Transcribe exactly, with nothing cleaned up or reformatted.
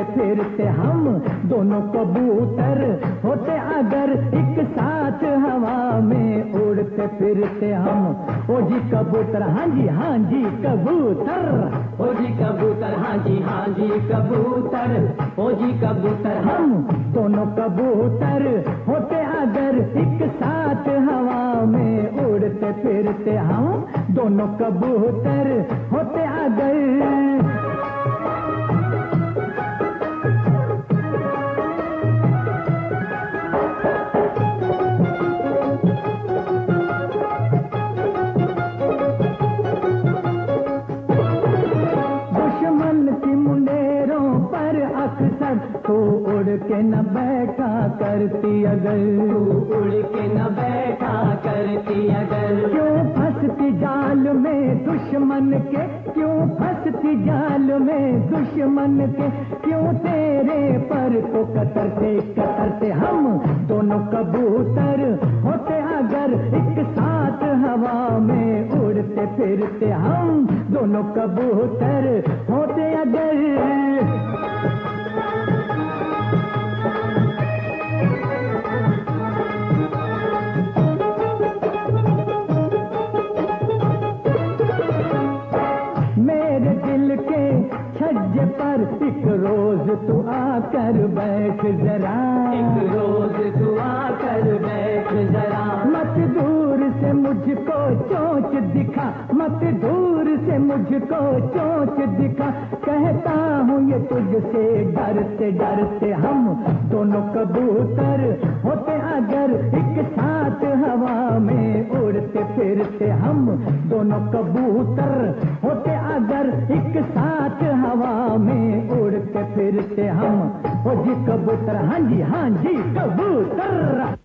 उड़ते फिरते हम दोनों कबूतर होते अगर एक साथ हवा में उड़ते फिरते हम। ओ जी कबूतर हाँ जी हाँ जी कबूतर, ओ जी कबूतर हाँ जी हाँ जी कबूतर, ओ जी कबूतर हम दोनों कबूतर होते अगर एक साथ हवा में उड़ते फिरते हम दोनों कबूतर होते अगर। अक्सर तू उड़ के न बैठा करती अगर, तू उड़ के न बैठा करती अगर। क्यों फंसती जाल में दुश्मन के, क्यों फंसती जाल में दुश्मन के, क्यों तेरे पर को कतरते कतरते हम दोनों कबूतर होते अगर एक साथ हवा में उड़ते फिरते हम दोनों कबूतर होते अगर। मेरे दिल के छज्जे पर एक रोज तू आकर बैठ जरा, एक रोज तू आकर बैठ जरा। मत दूर से मुझको चोंच दिखा, मत दूर से मुझको चोंच दिखा, कहता हूँ ये तुझसे डरते डरते हम दोनों कबूतर होते अगर एक साथ हवा में उड़ते फिरते हम दोनों कबूतर होते अगर एक साथ हवा में उड़ते फिरते हम। ओ जी कबूतर हाँ जी हाँ जी कबूतर।